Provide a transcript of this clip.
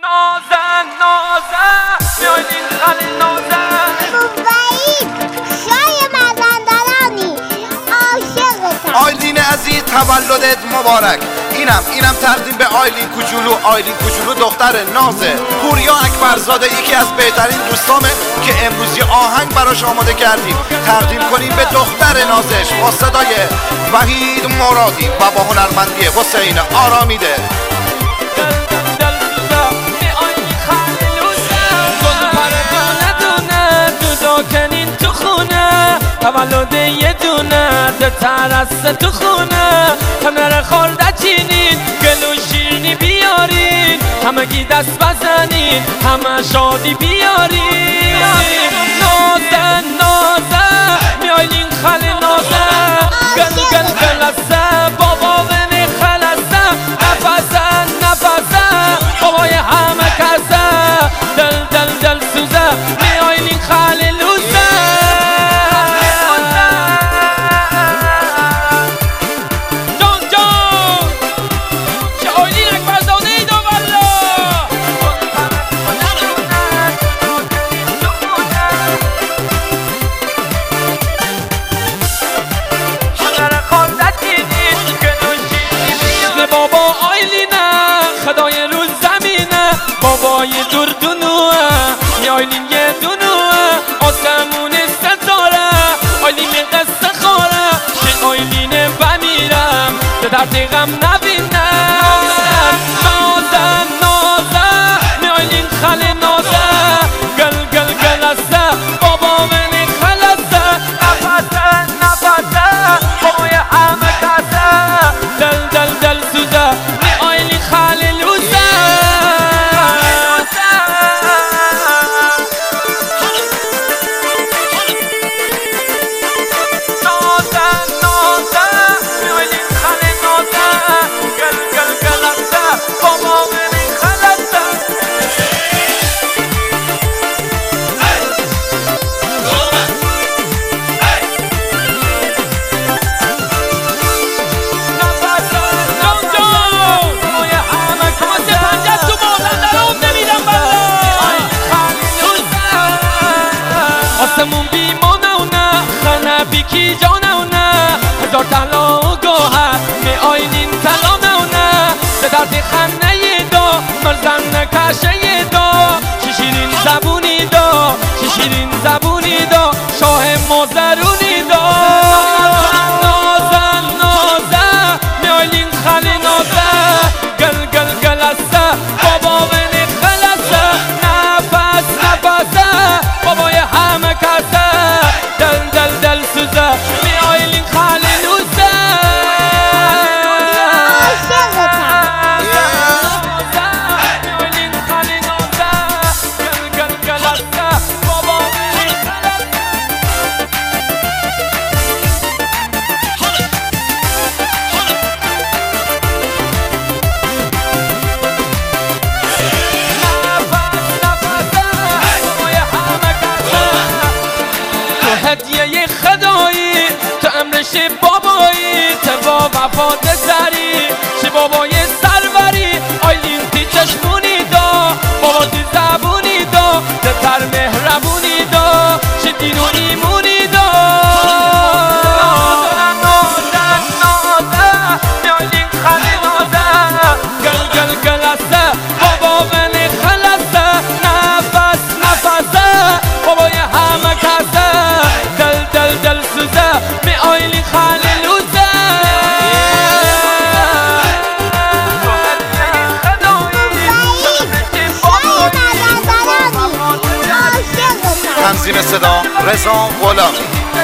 نازن میایلین خاله نازن وحید شای مزندرانی عاشقتم. آیلین عزیز تولدت مبارک. اینم تقدیم به آیلین کوچولو دختر نازه. پوریا اکبرزاده یکی از بهترین دوستامه که امروز یه آهنگ براش آماده کردیم تقدیم کنیم به دختر نازش با صدای وحید مرادی و با هنرمندی حسین آرامیده. تولد یه دونه ترسه تو خونه کنار خورده چینین گلو شیرنی بیارین همگی دست بزنین همه شادی بیارین. نازن میایلین خاله نازن گل بابا بنی خلصه نفسه بابای همه کسه دل سوزه میایلین خاله لوزه. خدای رو زمینه بابای دردونوه میایلین یه دونوه آسمون ستاره آیلین قصه خوره چه آیلین بمیرم به درد غم نبینم. نازن میایلین خاله نازه گل است بابا منی خلصه نفسه بابای همه کسه دل سوزه میایلین خاله آسمون بیمانه و نه خانه بیکی جانه و نه هزار طلا و گوهر میایلین تلانه و نه به درد خنه دا مرزن کشه دا شیرین زبونی دا شاه مازرونی دا. نازن میایلین خاله نازه گل است بابا منی خلصه نفسه بابای همه کسه دل سوزه میایلین خاله لوزه. میایلین خاله نازه گل است بابا منی هدیه خدایی تو امرش بابایی تو با وفات سری چه بابای سروری آیلین تی چشمونی دا بابا تی زبونی دا تر مهربونی دا چه دین و ایمونی دا. نازن میایلین خاله نازه گل است بابا منی خلصه نفسه بابای همه کسه دل سوزه میایلین خاله لوزه. تنظیم صدا رضا غلامی.